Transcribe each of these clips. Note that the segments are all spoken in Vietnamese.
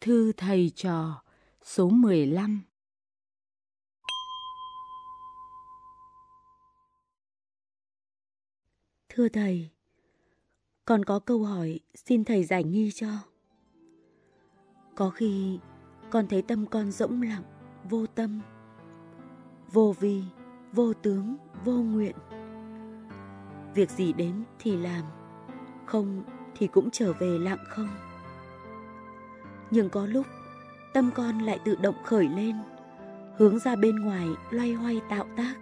Thư thầy trò số 15. Thưa thầy, con có câu hỏi xin thầy giải nghi cho. Có khi con thấy tâm con rỗng lặng, vô tâm, vô vi, vô tướng, vô nguyện. Việc gì đến thì làm, không thì cũng trở về lặng không. Nhưng có lúc tâm con lại tự động khởi lên, hướng ra bên ngoài loay hoay tạo tác.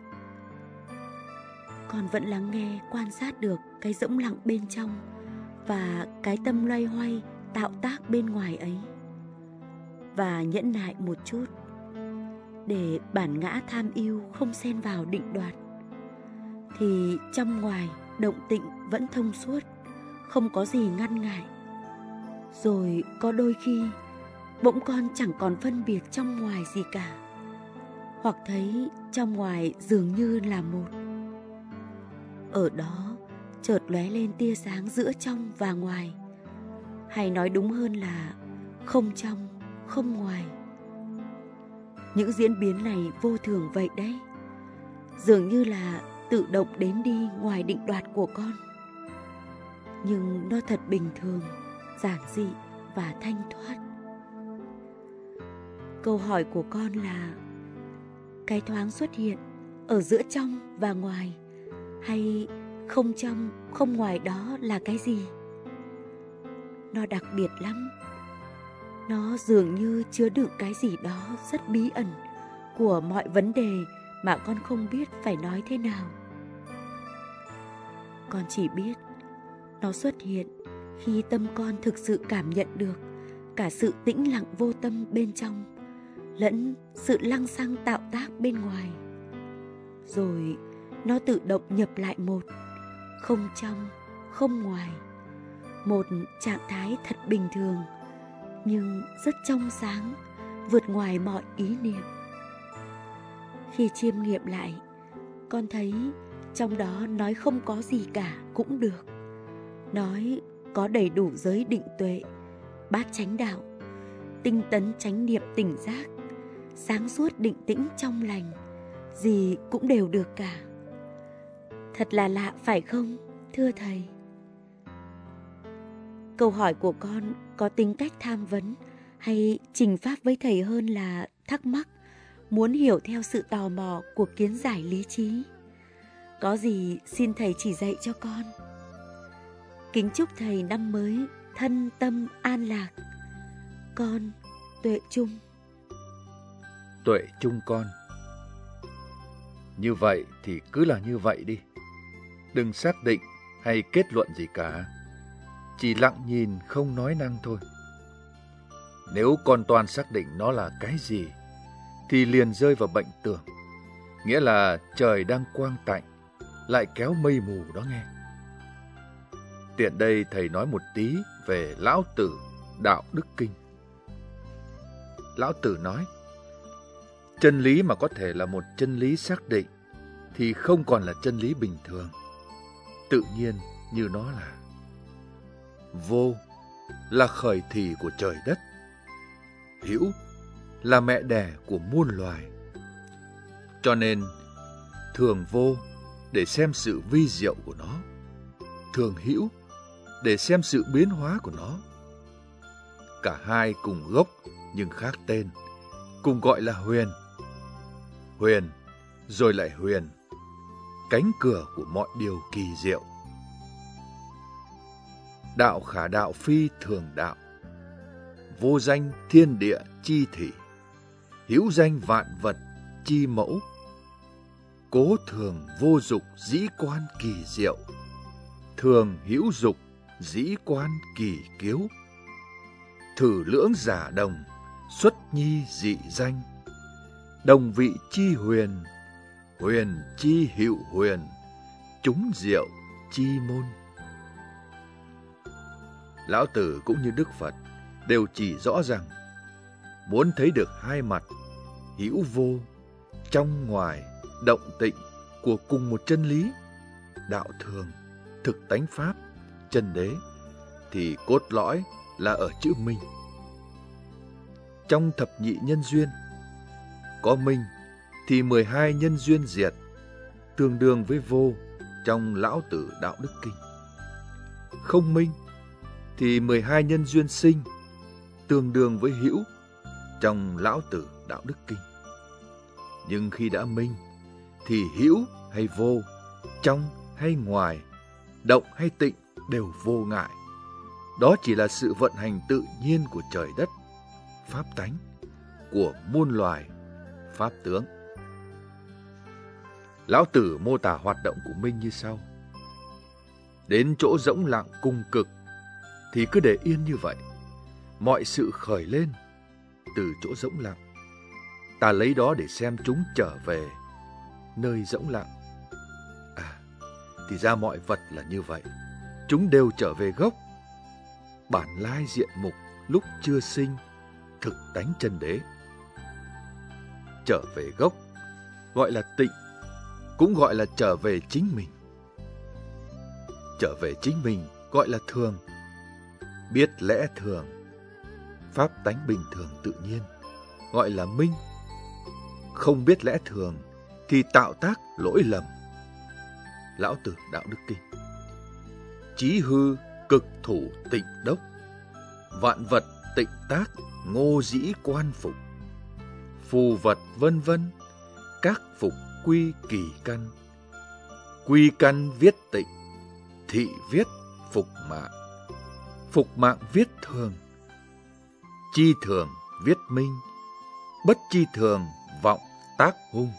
Con vẫn lắng nghe, quan sát được cái rỗng lặng bên trong và cái tâm loay hoay tạo tác bên ngoài ấy. Và nhẫn nại một chút, để bản ngã tham yêu không xen vào định đoạt, thì trong ngoài động tịnh vẫn thông suốt, không có gì ngăn ngại. Rồi có đôi khi bỗng con chẳng còn phân biệt trong ngoài gì cả, hoặc thấy trong ngoài dường như là một. Ở đó chợt lóe lên tia sáng giữa trong và ngoài, hay nói đúng hơn là không trong, không ngoài. Những diễn biến này vô thường vậy đấy, dường như là tự động đến đi ngoài định đoạt của con. Nhưng nó thật bình thường, giản dị và thanh thoát. Câu hỏi của con là cái thoáng xuất hiện ở giữa trong và ngoài, hay không trong, không ngoài đó là cái gì? Nó đặc biệt lắm. Nó dường như chứa đựng cái gì đó rất bí ẩn của mọi vấn đề mà con không biết phải nói thế nào. Con chỉ biết nó xuất hiện khi tâm con thực sự cảm nhận được cả sự tĩnh lặng vô tâm bên trong lẫn sự lăng xăng tạo tác bên ngoài. Rồi nó tự động nhập lại một, không trong, không ngoài. Một trạng thái thật bình thường, nhưng rất trong sáng, vượt ngoài mọi ý niệm. Khi chiêm nghiệm lại, con thấy trong đó nói không có gì cả cũng được. Nói có đầy đủ giới định tuệ, bát chánh đạo, tinh tấn chánh niệm tỉnh giác, sáng suốt định tĩnh trong lành, gì cũng đều được cả. Thật là lạ phải không, thưa thầy? Câu hỏi của con có tính cách tham vấn hay trình pháp với thầy hơn là thắc mắc, muốn hiểu theo sự tò mò của kiến giải lý trí? Có gì xin thầy chỉ dạy cho con. Kính chúc thầy năm mới thân tâm an lạc. Con Tuệ Trung. Tuệ Trung con. Như vậy thì cứ là như vậy đi. Đừng xác định hay kết luận gì cả. Chỉ lặng nhìn không nói năng thôi. Nếu con toàn xác định nó là cái gì, thì liền rơi vào bệnh tưởng. Nghĩa là trời đang quang tạnh, lại kéo mây mù đó nghe. Tiện đây thầy nói một tí về Lão Tử Đạo Đức Kinh. Lão Tử nói, chân lý mà có thể là một chân lý xác định thì không còn là chân lý bình thường. Tự nhiên như nó là. Vô là khởi thủy của trời đất. Hữu là mẹ đẻ của muôn loài. Cho nên thường vô để xem sự vi diệu của nó, thường hữu để xem sự biến hóa của nó. Cả hai cùng gốc nhưng khác tên, cùng gọi là huyền. Huyền rồi lại huyền, cánh cửa của mọi điều kỳ diệu. Đạo khả đạo phi thường đạo, vô danh thiên địa chi thị, hữu danh vạn vật chi mẫu. Cố thường vô dục dĩ quan kỳ diệu, thường hữu dục dĩ quan kỳ kiếu. Thử lưỡng giả đồng, xuất nhi dị danh, đồng vị chi huyền, huyền chi hữu huyền, chúng diệu chi môn. Lão Tử cũng như Đức Phật đều chỉ rõ rằng muốn thấy được hai mặt hữu vô, trong ngoài, động tịnh của cùng một chân lý, đạo thường, thực tánh pháp, chân đế, thì cốt lõi là ở chữ minh. trong thập nhị nhân duyên. Có minh thì 12 nhân duyên diệt, tương đương với vô trong Lão Tử Đạo Đức Kinh. Không minh thì 12 nhân duyên sinh, tương đương với hữu trong Lão Tử Đạo Đức Kinh. Nhưng khi đã minh thì hữu hay vô, trong hay ngoài, động hay tịnh đều vô ngại. Đó chỉ là sự vận hành tự nhiên của trời đất, pháp tánh, của muôn loài, pháp tướng. Lão Tử mô tả hoạt động của minh như sau. Đến chỗ rỗng lặng cùng cực thì cứ để yên như vậy. Mọi sự khởi lên từ chỗ rỗng lặng. Ta lấy đó để xem chúng trở về nơi rỗng lặng. Thì ra mọi vật là như vậy. Chúng đều trở về gốc, bản lai diện mục lúc chưa sinh, thực tánh chân đế. Trở về gốc gọi là tịnh, cũng gọi là trở về chính mình. Trở về chính mình gọi là thường, biết lẽ thường, pháp tánh bình thường tự nhiên, gọi là minh. Không biết lẽ thường thì tạo tác lỗi lầm. Lão Tử Đạo Đức Kinh. Chí hư cực thủ tịnh đốc, vạn vật tịnh tác ngô dĩ quan phục. Phù vật vân vân, các phục quy kỳ căn. Quy căn viết tịnh, thị viết phục mạng. Phục mạng viết thường, chi thường viết minh. Bất chi thường vọng tác hung.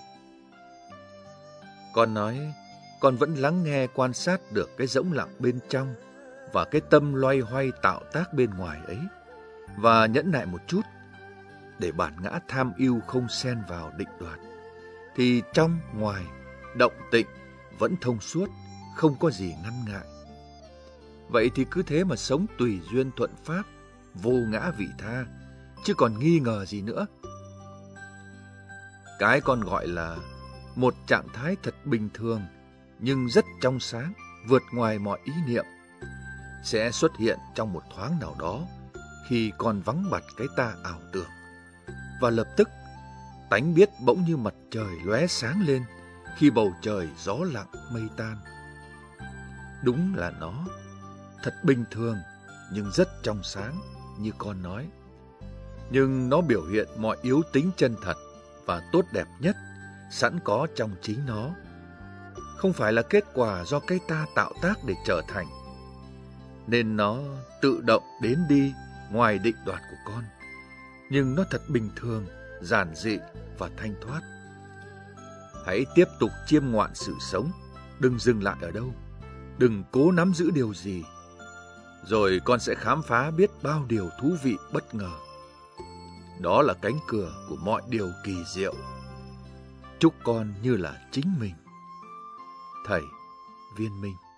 Con nói, con vẫn lắng nghe quan sát được cái rỗng lặng bên trong và cái tâm loay hoay tạo tác bên ngoài ấy, và nhẫn nại một chút để bản ngã tham ưu không xen vào định đoạt, thì trong ngoài động tịnh vẫn thông suốt, không có gì ngăn ngại. Vậy thì cứ thế mà sống tùy duyên thuận pháp, vô ngã vị tha, chứ còn nghi ngờ gì nữa. Cái con gọi là một trạng thái thật bình thường nhưng rất trong sáng, vượt ngoài mọi ý niệm, sẽ xuất hiện trong một thoáng nào đó khi con vắng bặt cái ta ảo tưởng, và lập tức tánh biết bỗng như mặt trời lóe sáng lên khi bầu trời gió lặng mây tan. Đúng là nó thật bình thường nhưng rất trong sáng như con nói. Nhưng nó biểu hiện mọi yếu tính chân thật và tốt đẹp nhất sẵn có trong chính nó, không phải là kết quả do cái ta tạo tác để trở thành. Nên nó tự động đến đi ngoài định đoạt của con, nhưng nó thật bình thường, giản dị và thanh thoát. Hãy tiếp tục chiêm ngoạn sự sống, đừng dừng lại ở đâu, đừng cố nắm giữ điều gì, rồi con sẽ khám phá biết bao điều thú vị bất ngờ. Đó là cánh cửa của mọi điều kỳ diệu. Chúc con như là chính mình. Thầy Viên Minh.